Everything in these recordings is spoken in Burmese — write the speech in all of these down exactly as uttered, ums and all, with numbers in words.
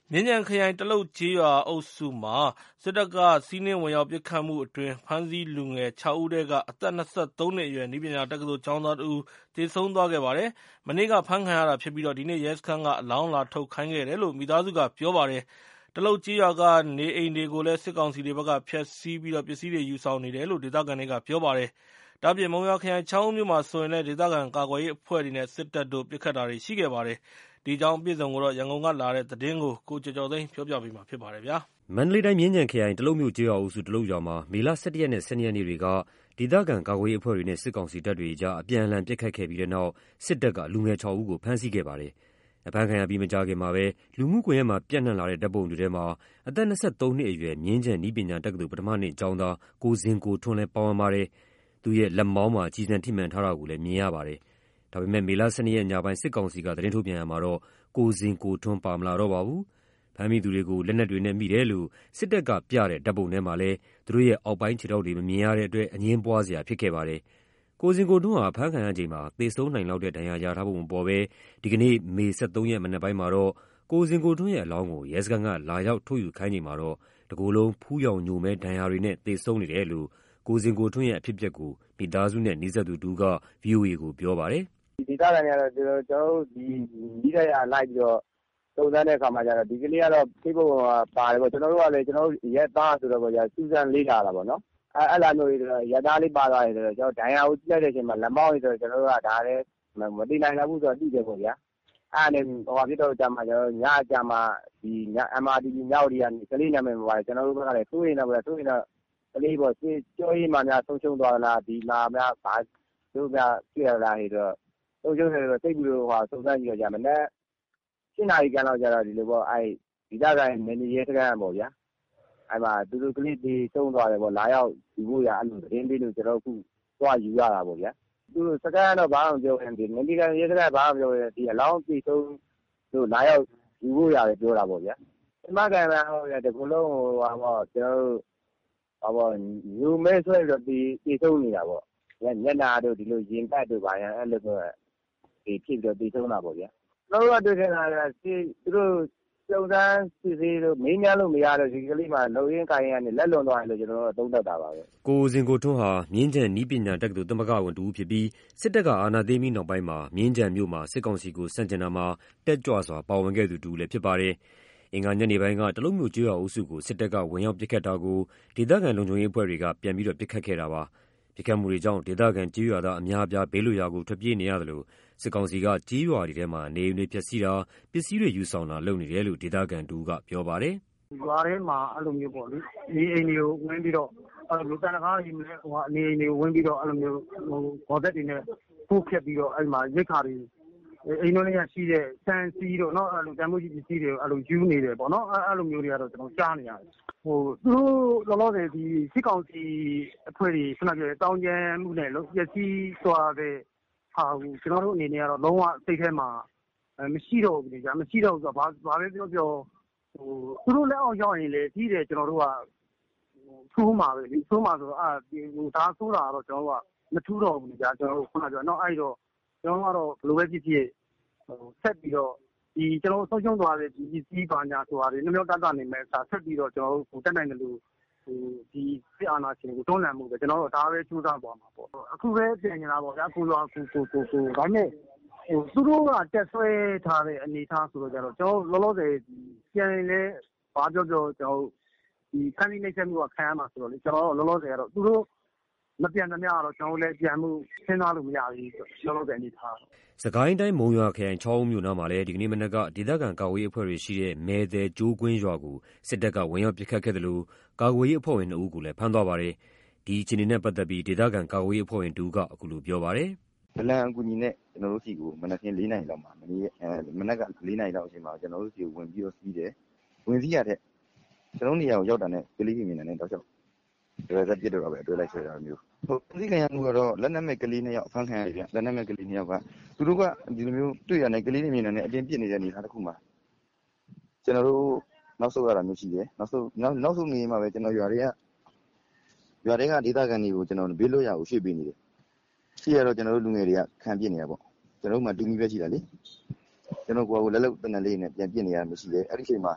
မြင်းခြံခရိုင်တလုတ်ကျေးရွာအုပ်စုမှာစစ်တပ်ကစီးနင်းဝင်ရောက်ပစ်ခတ်မှုအတွင်းဖမ်းဆီးလူငယ်ခြောက်ဦးထဲကအသက်၂၃နှစ်အရွယ်နည်းပညာတက္ကသိုလ်ကျောင်းသားတဦးသေဆုံးသွားခဲ့ပါတယ်။မနေ့ကဖမ်းခံရတာဖြစ်ပြီးဒီနေ့ရဲစခန်းကအလောင်းလာထုတ်ခိုင်းခဲ့တယ်လို့မိသားစုကပြောပါတယ်။တလုတ်ကျေးရွာကနေအိမ်တွေကိုလည်းစစ်ကောင်စီတွေဘက်ကဖျက်ဆီးပြီးပစ္စည်းတွေယူဆောင်နေတယ်လို့ဒေသခံတွေကပြောပါတယ်။ဒါ့အပြင်မုံရွာခရိုင်ချောင်းဦးမြို့မှာဆိုရင်လည်းဒေသခံကာကွယ်ရေးအဖွဲ့တွေနဲ့စစ်တပ်တို့ပစ်ခတ်တာတွေရှိခဲ့ပါတယ်။ဒီအကြောင်းအပြည့်အစုံကိုရန်ကုန်ကလာတဲ့သတင်းကိုကိုကျော်ကျော်သိန်းပြောပြပေးမှာဖြစ်ပါတယ်။မန္တလေးတိုင်းမြင်းခြံခရိုင်တလုတ်မြို့ကျေးရွာအုပ်စုတလုတ်ရွာမှာမေလ၁၁ရက်နဲ့၁၂ရက်နေ့တွေကဒေသခံကာကွယ်ရေးအဖွဲ့တွေနဲ့စစ်ကောင်စီတပ်တွေကြားအပြန်အလှန်ပစ်ခတ်ခဲ့ပြီးတဲ့နောက်စစ်တပ်ကလူငယ်ခြောက်ဦးကိုဖမ်းဆီးခဲ့ပါတယ်။အဖမ်းခံရပြီးမကြာခင်မှာပဲလူမှုကွန်ရက်မှာပြန့်နှံ့လာတဲ့ဓာတ်ပုံတွေထဲမှာအသက်၂၃နှစ်အရွယ်မြင်းခြံနည်းပညာတက္ကသိုလ်ပထမနှစ်ကျောင်းသားကိုဇင်ကိုထွန်းလည်းပါဝင်ပါတယ်။သူရဲ့လက်မောင်းမှာကျည်ဆံထိမှန်ထားတာကိုလည်းမြင်ရပါတယ်။ဒါပေမဲ့မေလ၁၂ရက်ညပိုင်းစစ်ကောင်စီကသတင်းထုတ်ပြန်ရမှာတော့ကိုဇင်ကိုထွန်းပါမလာတော့ပါဘူး။ဖမ်းမိသူတွေကိုလက်နက်တွေနဲ့မိတယ်လို့စစ်တပ်ကပြတဲ့ဓာတ်ပုံထဲမှာလည်းသူတို့ရဲ့အောက်ပိုင်းခြေထောက်တွေမမြင်ရတဲ့အတွက်အငြင်းပွားစရာဖြစ်ခဲ့ပါတယ်။ကိုဇင်ကိုထွန်းဟာဖမ်းခံရချိန်မှာသေဆုံးနိုင်လောက်တဲ့ဒဏ်ရာရထားဖို့မပေါ်ဘဲဒီကနေ့မေ၁၃ရက်မနက်ပိုင်းမှာတော့ကိုဇင်ကိုထွန်းရဲ့အလောင်းကိုရဲစခန်းကလာရောက်ထုတ်ယူခိုင်းချိန်မှာတော့တကိုယ်လုံးဖူးယောင်ညိုမဲဒဏ်ရာတွေနဲ့သေဆုံးနေတယ်လို့ကိုဇင်ကိုထွန်းရဲ့အဖြစ်အပျက်ကိုမိသားစုနဲ့နီးစပ်သူတူက ဗွီအိုအေကိုပြောပါတယ်။ဒီဒေသခံတွေကတော့ကျွန်တော်တို့ဒီမိသားရလိုက်ပြီးတော့စုံစမ်းတဲ့အခါမှာကျတော့ဒီကလေးကတော့ဖိဖို့ပါတယ်ပေါ့ကျွန်တော်တို့ကလည်းကျွန်တော်တို့ရဲသားဆိုတော့ကြာစူးစမ်းလေးလာတာပေါ့နော်အဲအဲ့လာမျိုးရသားလေးပါသွားတယ်ဆိုတော့ကျွန်တော်ဒဏ်ရာကိုကြည့်လိုက်တဲ့အချိန်မှာလက်မောင်းလေးဆိုတော့ကျွန်တော်တို့ကဒါလည်းမတိနိုင်ဘူးဆိုတော့သိတယ်ပေါ့ဗျာအဲ့နဲ့ဟိုဟာဖြစ်တော့ကြာမှာကျွန်တော်ညအကြာမှာဒီည အမ် အာร์ တီ ဗီ မြောက်ဒီကနေကလေးနာမည်ပါတယ်ကျွန်တော်တို့ကလည်းစိုးရင်တော့စိုးရင်တော့ကလေးပေါ့ကြောရေးမှများဆုံးရှုံးသွားလားဒီမှာများဘာတို့များပြရလာနေတော့ဆုံးရှုံးတယ်တော့စိတ်ပြီးတော့ဟိုစုံစမ်းကြည့်ကြမှာနဲ့ရှင်းနာရီကန်တော့ကြတော့ဒီလိုပေါ့အဲဒီကြတိုင်းမင်းရဲစကန်ပေါ့ဗျာအဲ့မှာသူတို့ကလေးဒီသုံးသွားတယ်ပေါ့လာရောက်ယူဖို့ရအဲ့လိုသတင်းပေးလို့ကျွန်တော်အခုသွားယူရတာပေါ့ဗျာသူတို့စကန်တော့ဘာမှမပြောရင်ဒီမင်းဒီကန်ရဲစကန်ဘာမှမပြောရင်ဒီအလောင်းပြေဆုံးတို့လာရောက်ယူဖို့ရတယ်ပြောတာပေါ့ဗျာအမကန်ကဟိုတကူလုံးဟိုဟာပေါ့ကျွန်တော်တို့ဟာပေါ့ယူမဲဆွဲတော့ဒီပြေဆုံးနေတာပေါ့ညနာတို့ဒီလိုရင်ပတ်တို့ဘာရန်အဲ့လိုပဲဒီဖြစ်တော့ပြေဆုံးတာပေါ့ဗျာတော့ရတွေ့ခဲ့တာကစီသူတို့စုံစမ်းစစ်ဆေးလို့မင်းများလို့မရတော့ဒီကလေးမှလုံရင်းကိုင်းရနေလက်လွန်သွားတယ်လို့ကျွန်တော်တို့သုံးသပ်တာပါပဲကိုဇင်ကိုထွန်းဟာမြင်းခြံနည်းပညာတက္ကသိုလ်သမဂ္ဂဝန်တူဖြစ်ပြီးစစ်တပ်ကအာဏာသိမ်းပြီးနောက်ပိုင်းမှာမြင်းခြံမြို့မှာစစ်ကောင်စီကိုစန့်ကျင်တာမှာတက်ကြွစွာပါဝင်ခဲ့သူတူလည်းဖြစ်ပါတယ်အင်္ဂါညနေပိုင်းကတလုံးမျိုးကျွေးရအုပ်စုကိုစစ်တပ်ကဝင်ရောက်ပစ်ခတ်တာကိုဒေသခံလုံခြုံရေးအဖွဲ့တွေကပြန်ပြီးတော့ပစ်ခတ်ခဲ့တာပါပစ်ခတ်မှုတွေကြောင့်ဒေသခံကြေးရွာသားအများအပြားဘေးလွတ်ရာကိုထွက်ပြေးနေရတယ်လို့စစ်ကောင်စီကကြေးရွာတွေထဲမှာနေအိမ်တွေဖျက်ဆီးတာပစ္စည်းတွေယူဆောင်တာလုပ်နေတယ်လို့ဒေသခံတူကပြောပါတယ်။ရွာထဲမှာအဲ့လိုမျိုးပေါ့လေနေအိမ်တွေကိုဝင်ပြီးတော့အဲ့လိုမျိုးတန်တကားကြီးမလဲဟိုအနေအိမ်တွေကိုဝင်ပြီးတော့အဲ့လိုမျိုးဟိုဘော်သက်တွေနဲ့ပို့ခက်ပြီးတော့အဲ့မှာရိတ်ခါတွေအိမ်တို့လည်းရှိတဲ့စံစီတို့เนาะအဲ့လိုတန်မိုးကြီးပစ္စည်းတွေအဲ့လိုယူနေတယ်ပေါ့နော်အဲ့လိုမျိုးတွေကတော့ကျွန်တော်ကြားနေရတယ်ဟိုသူတို့လောလောဆယ်ဒီစစ်ကောင်စီအဖွဲ့တွေခဏပြောတောင်းကျမ်းမှုနဲ့လို့ပစ္စည်းသွားတဲ့ဟာကျွန်တော်တို့အနေနဲ့ကတော့လုံးဝစိတ်ထဲမှာမရှိတော့ဘူးကြာမရှိတော့ဘူးဆိုတော့ဘာဘာပဲပြောပြောဟိုသူတို့လက်အောက်ရောက်ရင်လေကြီးတယ်ကျွန်တော်တို့ကထိုးမှာပဲဒီထိုးမှာဆိုတော့အာဟိုဒါဆိုးတာတော့ကျွန်တော်တို့ကမထူးတော့ဘူးကြာကျွန်တော်တို့ခုနပြောတော့အဲ့တော့ကျွန်တော်ကတော့ဘယ်လိုပဲဖြစ်ဖြစ်ဟိုဆက်ပြီးတော့ဒီကျွန်တော်ဆုံးရှုံးသွားတဲ့ဒီပစ္စည်းပါညာဆိုတာတွေနှမျိုးတတ်တာနေမဲ့စာဆက်ပြီးတော့ကျွန်တော်တို့ဟိုတက်နိုင်တယ်လို့ဟိုဒီစစ်အာဏာရှင်ကိုတွန်းလှန်မှုပဲကျွန်တော်တို့ဒါပဲစူးစမ်းသွားမှာပေါ့အခုပဲပြင်နေတာပေါ့ဗျာကိုလိုကိုကိုကိုကိုဒါနဲ့ဟိုသူတို့ကတက်ဆွဲထားတဲ့အနေအထားဆိုတော့ကြတော့ကျွန်တော်လောလောဆယ်ပြန်လဲဘာပြောပြောကျွန်တော်ဒီခန်းလေးနေချက်မှုကခံရမှာဆိုတော့လေကျွန်တော်လောလောဆယ်ကတော့သူတို့မပြန်သမျှတော့ကျွန်တော်လည်းပြန်မှုစဉ်းစားလို့မရဘူးကျွန်တော်လည်းအနေထားစကိုင်းတိုင်းမုံရွာခရိုင်ချောင်းမြို့နားမှာလည်းဒီကနေ့မနက်ကဒေသခံကာကွယ်ရေးအဖွဲ့တွေရှိတဲ့မဲသည်ကျိုးကွင်းရွာကိုစစ်တပ်ကဝင်ရောက်ပစ်ခတ်ခဲ့တယ်လို့ကာကွယ်ရေးအဖွဲ့ဝင်နှစ်ဦးကိုလည်းဖမ်းသွားပါတယ်ဒီအခြေအနေနဲ့ပတ်သက်ပြီးဒေသခံကာကွယ်ရေးအဖွဲ့ဝင်တူကအခုလိုပြောပါတယ်ဗလန်အကူညီနဲ့ကျွန်တော်တို့စီကိုမနက်ခင်း၄နာရီလောက်မှာမနေ့အဲမနက်က၄နာရီလောက်အချိန်မှာကျွန်တော်တို့စီကိုဝင်ပြီးတော့စီးတယ်ဝင်စီးရတဲ့ကျွန်တော်နေရာကိုရောက်တာနဲ့ကလေးပြင်နေတော့ကြောက်ဒါပဲပြစ်တော့ပဲအတွဲလိုက်ဆွဲတာမျိုးဟုတ်သိခံရမှုကတော့လက်နက်မဲ့ကလေးနှစ်ယောက်ဖမ်းခံရတယ်ဗျလက်နက်မဲ့ကလေးနှစ်ယောက်ကသူတို့ကဒီလိုမျိုးတွေ့ရတဲ့ကလေးတွေမြင်နေတဲ့အတင်းပြစ်နေတဲ့အနေအထားတစ်ခုမှာကျွန်တော်တို့နောက်ဆုတ်ရတာမျိုးရှိတယ်နောက်ဆုတ်နောက်နောက်ဆုတ်နေမှပဲကျွန်တော်ရွာတွေကရွာတွေကဒေသခံတွေကိုကျွန်တော်ဘေးလွတ်ရာကိုရွှေ့ပေးနေတယ်ရှိရတော့ကျွန်တော်တို့လူငယ်တွေကခံပြစ်နေတာပေါ့ကျွန်တော်တို့မှတူမီပဲရှိတာလေကျွန်တော်ကိုယ်ကလက်လက်တနက်လေးနဲ့ပြန်ပြစ်နေရမှရှိတယ်အဲ့ဒီချိန်မှာ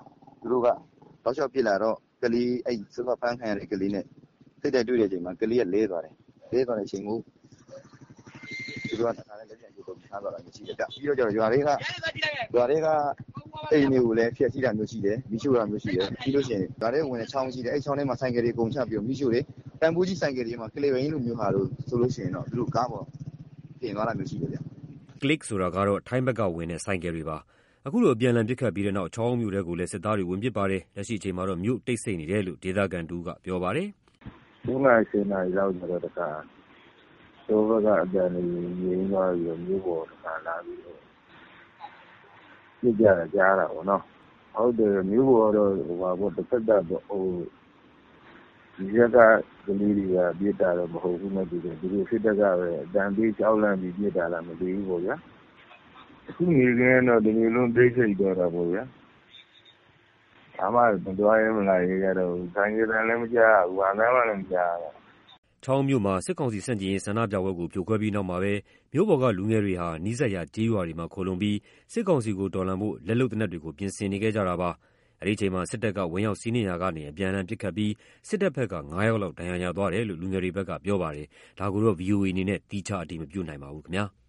သူတို့ကတောက်လျှောက်ပစ်လာတော့ကလေးအဲ့စကဖမ်းခံရတဲ့ကလေးနဲ့စိတ်တိုက်တွေ့တဲ့အချိန်မှာကလေးကလဲသွားတယ်လဲသွားတဲ့အချိန်ကိုသူတို့ကတခါလဲလက်ပြန်ကျုပ်တော့ဖမ်းသွားတာမျိုးရှိတယ်ကပြီးတော့ကျတော့ရွာတွေကရွာတွေကအိမ်တွေကိုလည်းဖျက်ဆီးတာမျိုးရှိတယ်မိရှို့တာမျိုးရှိတယ်ပြီးလို့ရှိရင်ရွာတွေကဝင်တဲ့ချောင်းရှိတယ်အဲ့ချောင်းထဲမှာဆိုင်ကယ်တွေကုန်ချပြီးတော့မိရှို့တယ်တန်ဖိုးကြီးဆိုင်ကယ်တွေမှာကလေးဝင်းလိုမျိုးဟာလို့ဆိုလို့ရှိရင်တော့သူတို့ကားပေါ်ပြင်သွားတာမျိုးရှိတယ်ဗျ click ဆိုတာကတော့ထိုင်းဘက်ကဝင်တဲ့ဆိုင်ကယ်တွေပါအခုလိုအပြန်အလှန်ပစ်ခတ်ပြီးတဲ့နောက်ချောင်းမြို့တွေကိုလည်းစစ်သားတွေဝင်ပစ်ပါတယ်လက်ရှိအချိန်မှာတော့မြို့တိတ်ဆိတ်နေတယ်လို့ဒေသခံတူကပြောပါတယ်ဒီမှာရှင်းနေရောက်ကြတော့တခါတော့ဘက်ကအပြန်နေရင်းသွားပြီးတော့မြို့ပေါ်တခါလာပြီးတော့ပြကြရကြားတာပေါ့နော်ဟုတ်တယ်မြို့ပေါ်တော့ဟိုပါပေါ့တစ်ဖက်တော့ဟိုဒီရက်ကကလေးတွေကပြစ်တာတော့မဟုတ်ဘူးနဲ့တူတယ်ဒီလိုစစ်တပ်ကပဲအတန်ပေးကြောက်လန့်ပြီးပြစ်တာလားမသိဘူးပေါ့ဗျာအခုနေကင်းတော့ဒီလိုလုံးဒိတ်ဆိတ်တော့တာပေါ့ဗျာအမှမတော်ရမလားရေကတော့ဆိုင်ကယ်လည်းမကြားဘူးဘာမှလည်းမကြားဘူးချောင်းမြို့မှာစစ်ကောင်စီစန့်ကျင်ရေးဆန္ဒပြပွဲကိုဖြိုခွဲပြီးနောက်မှာပဲမြို့ပေါ်ကလူငယ်တွေဟာနီးစပ်ရာကျေးရွာတွေမှာခိုလုံပြီးစစ်ကောင်စီကိုတော်လှန်ဖို့လက်လုံတနက်တွေကိုပြင်ဆင်နေခဲ့ကြတာပါအဲဒီချိန်မှာစစ်တပ်ကဝင်ရောက်စီးနင်းရာကနေအပြန်အလှန်ပစ်ခတ်ပြီးစစ်တပ်ဘက်ကငါးယောက်လောက်ဒဏ်ရာရသွားတယ်လို့လူငယ်တွေဘက်ကပြောပါတယ်ဒါကိုတော့ ဗီအိုအေ အနေနဲ့တိကျအတည်မပြုနိုင်ပါဘူးခင်ဗျာ